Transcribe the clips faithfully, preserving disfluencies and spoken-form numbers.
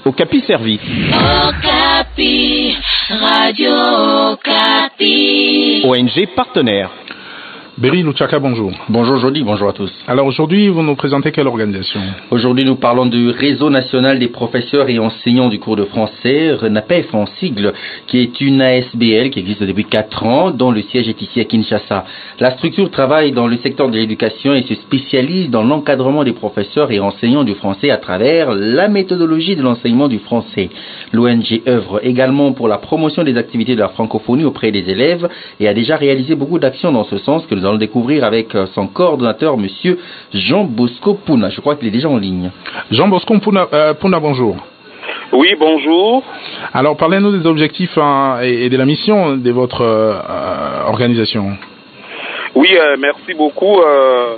Okapi servi. Okapi, Radio Okapi. O N G partenaire. Berry Luchaka, bonjour. Bonjour Jody, bonjour à tous. Alors aujourd'hui, vous nous présentez quelle organisation? Aujourd'hui, nous parlons du Réseau national des professeurs et enseignants du cours de français, RENAPEF en sigle, qui est une A S B L qui existe depuis quatre ans, dont le siège est ici à Kinshasa. La structure travaille dans le secteur de l'éducation et se spécialise dans l'encadrement des professeurs et enseignants du français à travers la méthodologie de l'enseignement du français. L'O N G œuvre également pour la promotion des activités de la francophonie auprès des élèves et a déjà réalisé beaucoup d'actions dans ce sens que nous Nous allons découvrir avec son coordonnateur, monsieur Jean Bosco Puna. Je crois qu'il est déjà en ligne. Jean Bosco Puna, euh, Puna bonjour. Oui, bonjour. Alors, parlez-nous des objectifs hein, et, et de la mission de votre euh, organisation. Oui, euh, merci beaucoup euh,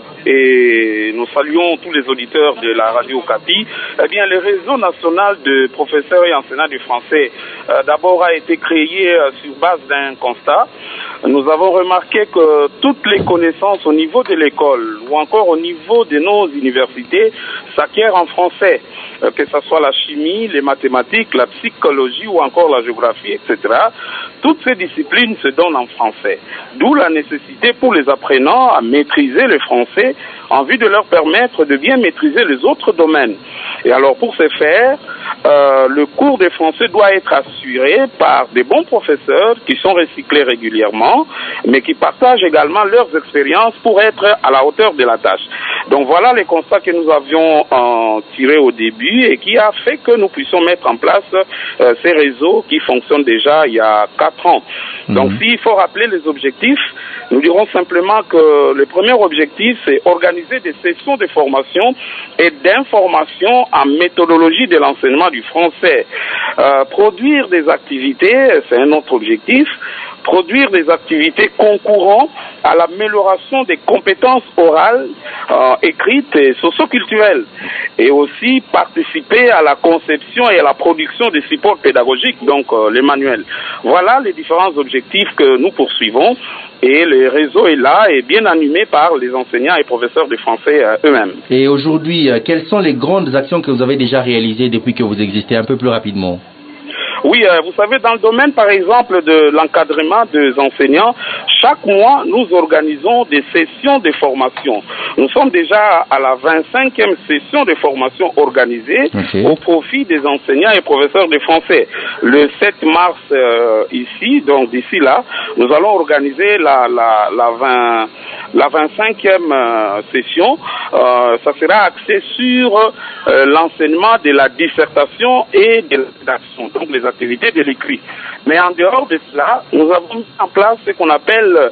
et nous saluons tous les auditeurs de la radio Okapi. Eh bien, le réseau national de professeurs et enseignants du français euh, d'abord a été créé euh, sur base d'un constat. Nous avons remarqué que toutes les connaissances au niveau de l'école ou encore au niveau de nos universités s'acquièrent en français, euh, que ce soit la chimie, les mathématiques, la psychologie ou encore la géographie, et cetera. Toutes ces disciplines se donnent en français, d'où la nécessité pour les apprenants à maîtriser le français en vue de leur permettre de bien maîtriser les autres domaines. Et alors pour ce faire, euh, le cours de français doit être assuré par des bons professeurs qui sont recyclés régulièrement, mais qui partagent également leurs expériences pour être à la hauteur de la tâche. Donc voilà les constats que nous avions euh, tirés au début et qui a fait que nous puissions mettre en place euh, ces réseaux qui fonctionnent déjà il y a quatre ans. Mmh. Donc s'il faut rappeler les objectifs, nous dirons simplement que le premier objectif, c'est organiser des sessions de formation et d'information en méthodologie de l'enseignement du français. Euh, produire des activités, c'est un autre objectif. Produire des activités concourant à l'amélioration des compétences orales, euh, écrites et socio-culturelles. Et aussi participer à la conception et à la production des supports pédagogiques, donc euh, les manuels. Voilà les différents objectifs que nous poursuivons. Et le réseau est là et bien animé par les enseignants et professeurs de français euh, eux-mêmes. Et aujourd'hui, euh, quelles sont les grandes actions que vous avez déjà réalisées depuis que vous existez? Un peu plus rapidement. Oui, euh, vous savez, dans le domaine, par exemple, de l'encadrement des enseignants, chaque mois, nous organisons des sessions de formation. Nous sommes déjà à la vingt-cinquième session de formation organisée okay. au profit des enseignants et professeurs de français. Le sept mars, euh, ici, donc d'ici là, nous allons organiser la, la, la, vingt, la vingt-cinquième euh, session. Euh, ça sera axé sur euh, l'enseignement de la dissertation et de la rédaction, donc les activités de l'écrit. Mais en dehors de cela, nous avons mis en place ce qu'on appelle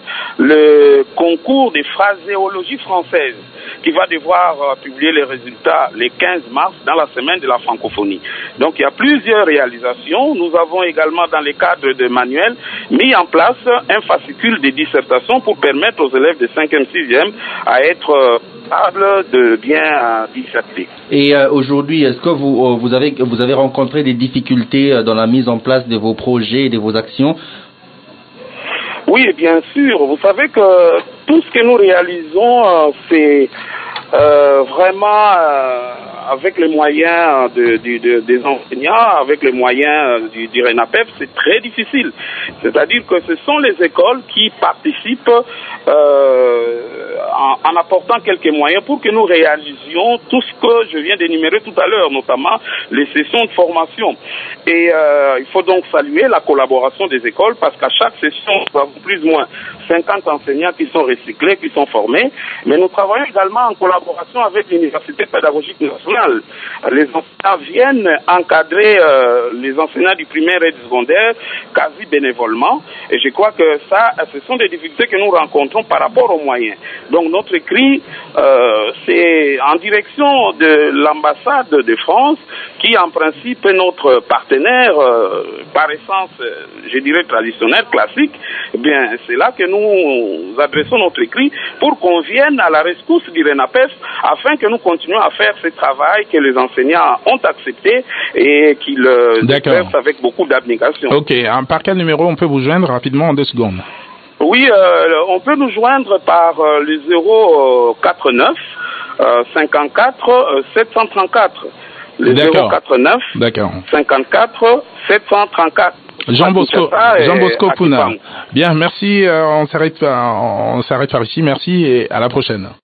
le concours de phraséologie française, qui va devoir euh, publier les résultats les quinze mars dans la semaine de la francophonie. Donc il y a plusieurs réalisations. Nous avons également dans le cadre de manuels mis en place un fascicule de dissertation pour permettre aux élèves de cinquième, sixième à être euh, capables de bien euh, disserter. Et euh, aujourd'hui, est-ce que vous, euh, vous, avez, vous avez rencontré des difficultés euh, dans la mise en place de vos projets et de vos actions? Oui, bien sûr. Vous savez que tout ce que nous réalisons, euh, c'est euh, vraiment euh, avec les moyens de, de, de, des enseignants, avec les moyens du, du RENAPEF, c'est très difficile. C'est-à-dire que ce sont les écoles qui participent euh, en, en apportant quelques moyens pour que nous réalisions tout ce que je viens d'énumérer tout à l'heure, notamment les sessions de formation. Et euh, il faut donc saluer la collaboration des écoles parce qu'à chaque session, nous avons plus ou moins cinquante enseignants qui sont recyclés, qui sont formés, mais nous travaillons également en collaboration avec l'Université pédagogique nationale. Les enseignants viennent encadrer euh, les enseignants du primaire et du secondaire quasi bénévolement, et je crois que ça, ce sont des difficultés que nous rencontrons par rapport aux moyens. Donc notre cri, euh, c'est en direction de l'ambassade de France, qui en principe est notre partenaire, euh, par essence, je dirais traditionnel, classique. Eh bien, c'est là que nous adressons notre cri pour qu'on vienne à la rescousse du RENAPEF afin que nous continuions à faire ce travail que les enseignants ont accepté et qu'ils exercent avec beaucoup d'abnégation. Ok, par quel numéro on peut vous joindre rapidement en deux secondes? Oui, euh, on peut nous joindre par euh, le zéro quatre-neuf cinquante-quatre sept cent trente-quatre. le zéro quatre neuf cinquante-quatre sept cent trente-quatre. Jean Bosco, Jean Bosco Puna. Bien, merci. Euh, on s'arrête, on s'arrête par ici. Merci et à la prochaine.